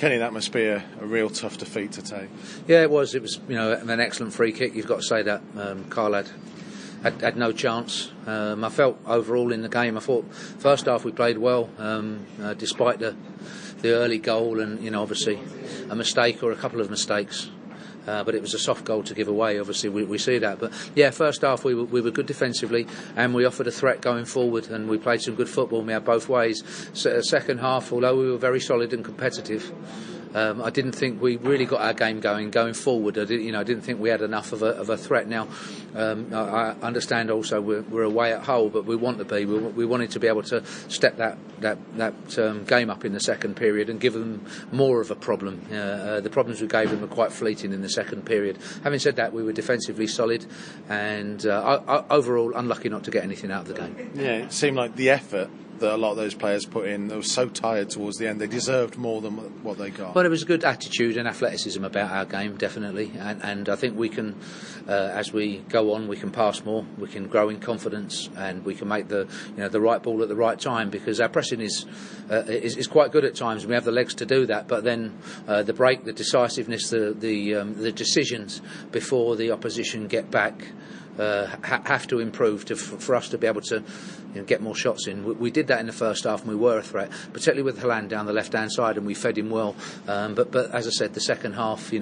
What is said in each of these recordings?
Kenny, that must be a real tough defeat to take. Yeah, it was. It was, an excellent free kick. You've got to say that. Carl had no chance. I felt overall in the game, I thought first half we played well, despite the early goal and obviously a mistake or a couple of mistakes. But it was a soft goal to give away. Obviously, we see that. But yeah, first half we were good defensively, and we offered a threat going forward, and we played some good football. We had both ways. Second half, although we were very solid and competitive, I didn't think we really got our game going forward. I didn't think we had enough of a threat. Now, I understand also we're away at Hull, but we want to be. We wanted to be able to step that game up in the second period and give them more of a problem. The problems we gave them were quite fleeting in the second period. Having said that, we were defensively solid and overall unlucky not to get anything out of the game. Yeah, it seemed like the effort that a lot of those players put in, they were so tired towards the end, they deserved more than what they got. Well, there was a good attitude and athleticism about our game, definitely, and I think we can, as we go on, we can pass more, we can grow in confidence, and we can make the right ball at the right time, because our pressing is quite good at times, and we have the legs to do that, but then the break, the decisiveness, the decisions before the opposition get back have to improve for us to be able to get more shots in. We did that in the first half, and we were a threat, particularly with Haaland down the left-hand side, and we fed him well. But as I said, the second half,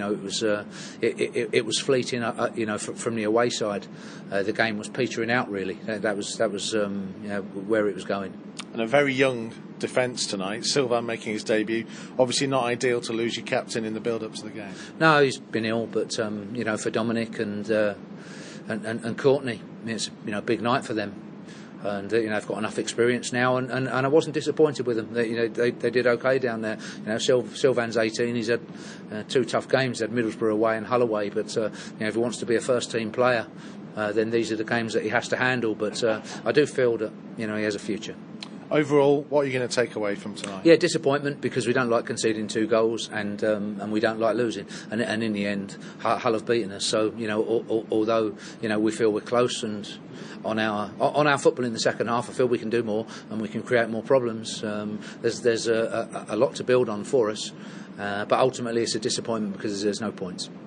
it was fleeting. From the away side, the game was petering out. Really, that was where it was going. And a very young defence tonight. Sylvain making his debut. Obviously, not ideal to lose your captain in the build-up to the game. No, he's been ill, but for Dominic and Courtney, it's a big night for them. And they've got enough experience now, and I wasn't disappointed with them. They did okay down there. Sylvain's 18. He's had 2 tough games. He had Middlesbrough away and Hull away. But if he wants to be a first team player, then these are the games that he has to handle. But I do feel that he has a future. Overall, what are you going to take away from tonight? Yeah, disappointment, because we don't like conceding 2 goals, and we don't like losing. And in the end, Hull have beaten us. So although we feel we're close, and on our football in the second half, I feel we can do more and we can create more problems. There's a lot to build on for us, but ultimately it's a disappointment because there's no points.